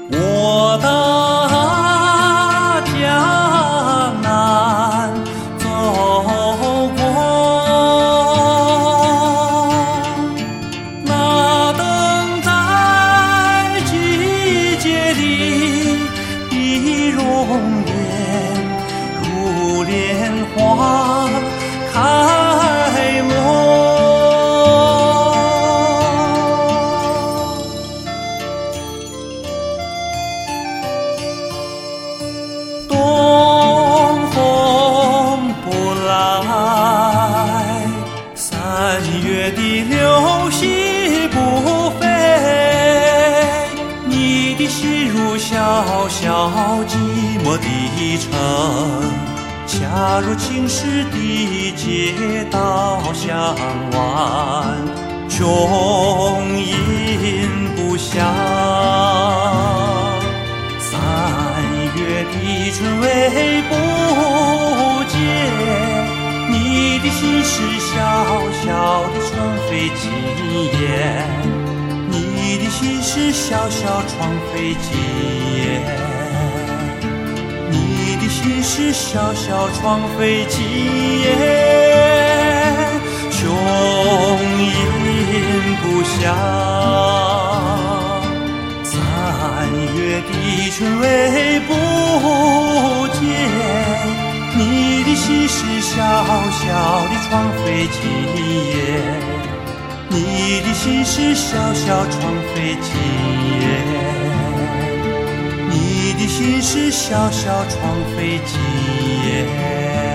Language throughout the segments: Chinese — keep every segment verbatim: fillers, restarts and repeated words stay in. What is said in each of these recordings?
我的江南走过，那等在季节里的容颜，如莲花开落。东风不来，三月的流星不飞，你的心如小小寂寞的城，恰如青石的街道相挽，雄鹰不响。三月的春微不见，你的心是小小的窗飞几眼，你的心是小小窗飞几眼，你的心是小小窗飞几眼，雄鹰不响。三月的春微不见，你的心是小小的窗飞几眼，你的心是小小窗飞几眼，你的心是小小窗飞几眼。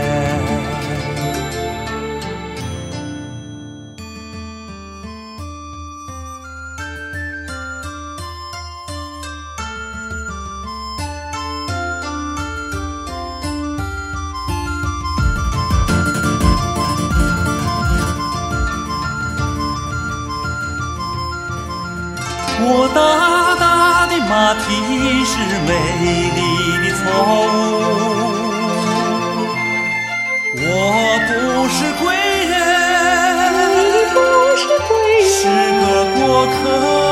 我大大的马蹄是美丽的错误，我不是贵人，是个过客。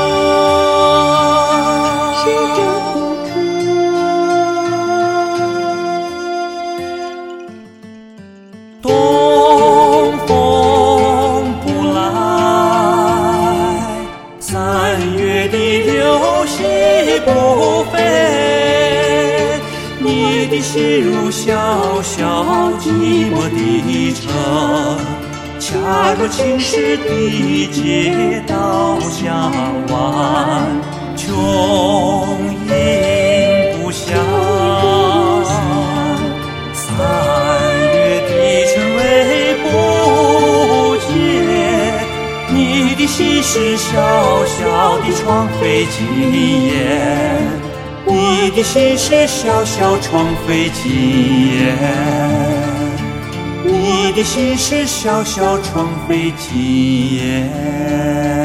东风不来，三月的流星不飞，你的心如小小寂寞的城，恰若青石的街道相挽，雄鹰不响。三月的春微不见，你的心是小小的窗飞几眼，你的心是小小窗飞几眼，你的心是小小窗飞几眼。